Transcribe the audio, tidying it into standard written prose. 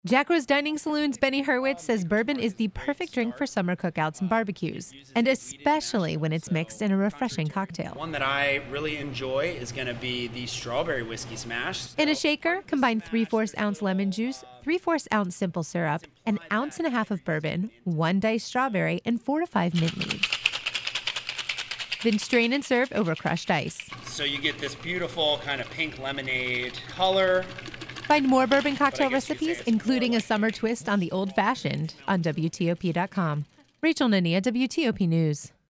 Jack Rose Dining Saloon's Benny Hurwitz says bourbon is the perfect drink for summer cookouts and barbecues, and especially when it's mixed in a refreshing cocktail. One that I really enjoy is going to be the strawberry whiskey smash. In a shaker, combine 3/4 ounce lemon juice, 3/4 ounce simple syrup, an ounce and a half of bourbon, 1 diced strawberry, and 4 to 5 mint leaves. Then strain and serve over crushed ice. So you get this beautiful kind of pink lemonade color. Find more bourbon cocktail recipes, including a summer twist on the old-fashioned, on WTOP.com. Rachel Nania, WTOP News.